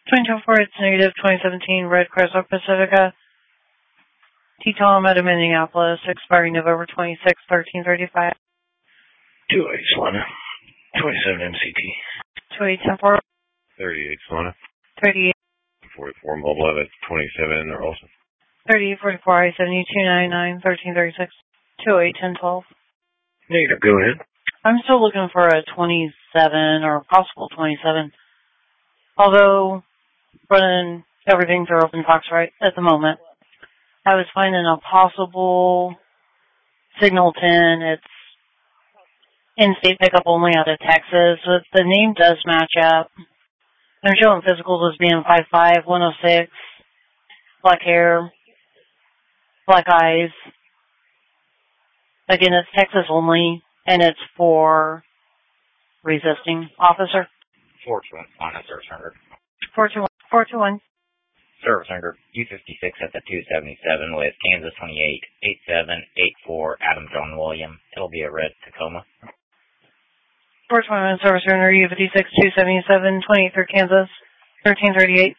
2024, it's negative 2017 Red Chrysler Pacifica. T-Tom out of Minneapolis, expiring November 26, 1335. 28 Solana. 27 MCT. 2810 38 Solana. 38. 44 Mobile at 27 or also. 3844 I-7299 1336. 281012. Negative, go ahead. I'm still looking for a 27 or a possible 27. Although, running everything through OpenFox right at the moment. I was finding a possible Signal 10. It's in-state pickup only out of Texas. But the name does match up. I'm showing physicals as being 5'5", 106, black hair, black eyes. Again, it's Texas only, and it's for resisting officer. 421 on a service record. 421. Service record U56 at the 277 with Kansas 28 8784 Adam John William. It'll be a red Tacoma. 421 service record U56 277 28 through Kansas 1338.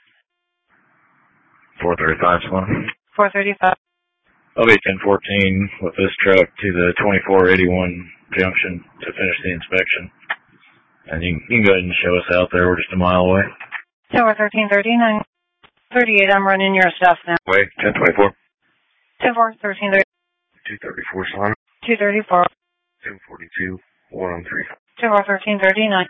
435 Solana. 435. I'll be 1014 with this truck to the 2481 junction to finish the inspection. And you can go ahead and show us out there. We're just a mile away. Tower 1339. 38, I'm running your stuff now. Wait, 1024. 10-4, 1330. 234 Solana. 234. 1042, 113. 10-4, 1339.